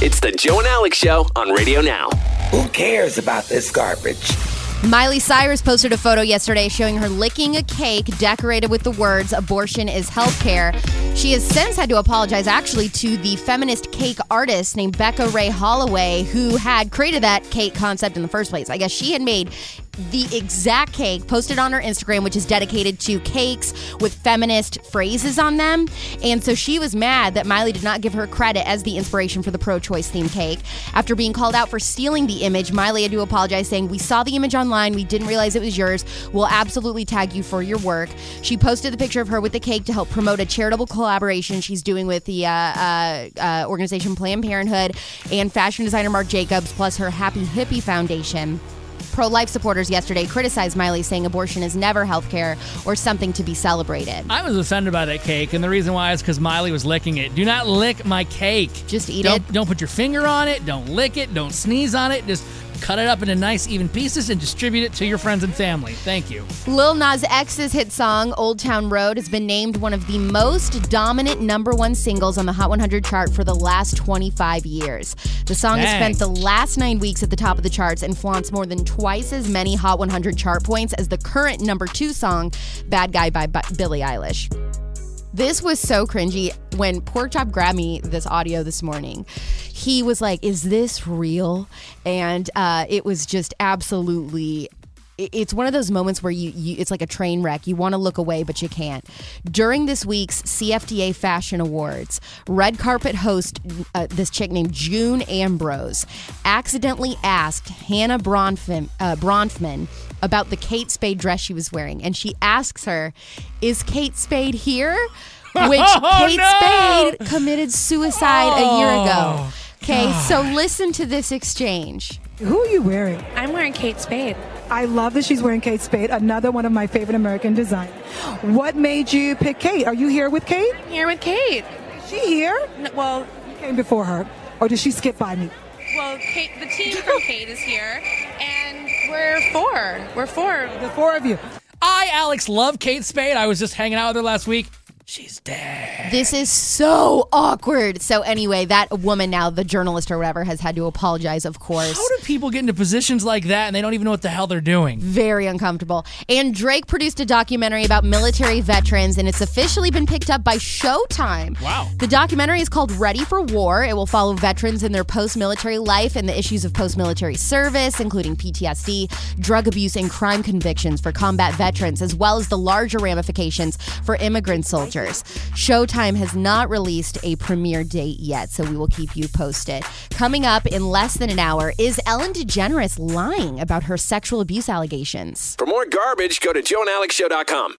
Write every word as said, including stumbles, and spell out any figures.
It's the Joe and Alex Show on Radio Now. Who cares about this garbage? Miley Cyrus posted a photo yesterday showing her licking a cake decorated with the words, "Abortion is healthcare." She has since had to apologize, actually, to the feminist cake artist named Becca Ray Holloway, who had created that cake concept in the first place. I guess she had made the exact cake, posted on her Instagram, which is dedicated to cakes with feminist phrases on them. And so she was mad that Miley did not give her credit as the inspiration for the pro-choice themed cake. After being called out for stealing the image, Miley had to apologize, saying, "We saw the image online. We didn't realize it was yours. We'll absolutely tag you for your work." She posted the picture of her with the cake to help promote a charitable collaboration she's doing with the uh, uh, uh, organization Planned Parenthood and fashion designer Marc Jacobs, plus her Happy Hippie Foundation. Pro-life supporters yesterday criticized Miley, saying abortion is never healthcare or something to be celebrated. I was offended by that cake, and the reason why is because Miley was licking it. Do not lick my cake. Just eat don't, it. Don't put your finger on it. Don't lick it. Don't sneeze on it. Just cut it up into nice, even pieces and distribute it to your friends and family. Thank you. Lil Nas X's hit song, Old Town Road, has been named one of the most dominant number one singles on the Hot one hundred chart for the last twenty-five years. The song Dang. has spent the last nine weeks at the top of the charts and flaunts more than twice as many Hot one hundred chart points as the current number two song, Bad Guy by B- Billie Eilish. This was so cringy. When Porkchop grabbed me this audio this morning, he was like, "Is this real?" And uh, it was just absolutely... It's one of those moments where you, you it's like a train wreck. You want to look away, but you can't. During this week's C F D A Fashion Awards, red carpet host, uh, this chick named June Ambrose, accidentally asked Hannah Bronfman, uh, Bronfman about the Kate Spade dress she was wearing. And she asks her, "Is Kate Spade here?" Which oh, Kate no! Spade committed suicide oh, a year ago. Okay, God. so listen to this exchange. Who are you wearing? I'm wearing Kate Spade. I love that she's wearing Kate Spade, another one of my favorite American designers. What made you pick Kate? Are you here with Kate? I'm here with Kate. Is she here? No, well, You came before her, or did she skip by me? well, Kate, the team from Kate is here, and we're four. We're four. The four of you. I, Alex, love Kate Spade. I was just hanging out with her last week. She's dead. This is so awkward. So anyway, that woman now, the journalist or whatever, has had to apologize, of course. How do people get into positions like that and they don't even know what the hell they're doing? Very uncomfortable. And Drake produced a documentary about military veterans, and it's officially been picked up by Showtime. Wow. The documentary is called Ready for War. It will follow veterans in their post-military life and the issues of post-military service, including P T S D, drug abuse, and crime convictions for combat veterans, as well as the larger ramifications for immigrant soldiers. Showtime has not released a premiere date yet, so we will keep you posted. Coming up in less than an hour, is Ellen DeGeneres lying about her sexual abuse allegations? For more garbage, go to joe and alex show dot com.